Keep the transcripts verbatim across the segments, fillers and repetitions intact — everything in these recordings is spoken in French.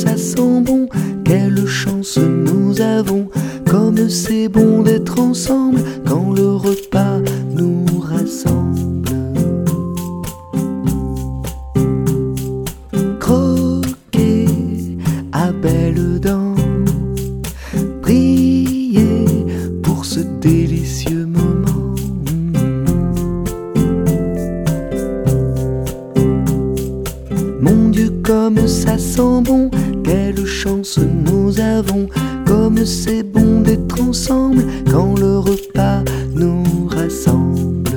ça sent bon, quelle chance nous avons, comme c'est bon d'être ensemble quand le repas nous rassemble. Croquer à belles dents, prier pour ce délicieux moment. Mon Dieu, comme ça sent bon, quelle chance nous avons, comme c'est bon d'être ensemble quand le repas nous rassemble.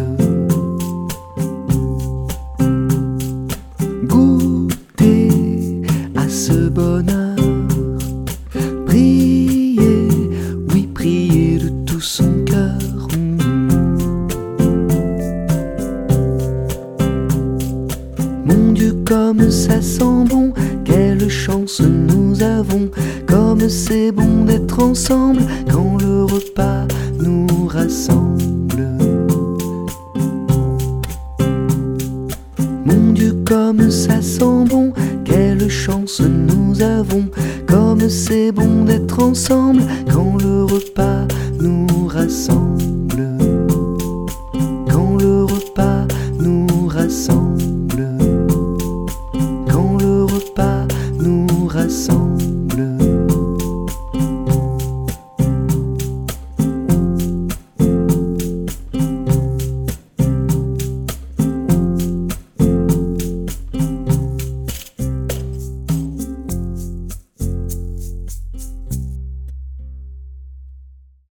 Goûter à ce bonheur, prier, oui prier de tout son cœur. Mon Dieu, comme ça sent bon, quelle chance nous avons, comme c'est bon d'être ensemble quand le repas nous rassemble. Mon Dieu, comme ça sent bon, quelle chance nous avons, comme c'est bon d'être ensemble quand le repas nous rassemble. Quand le repas nous rassemble. Quand le repas nous rassemble.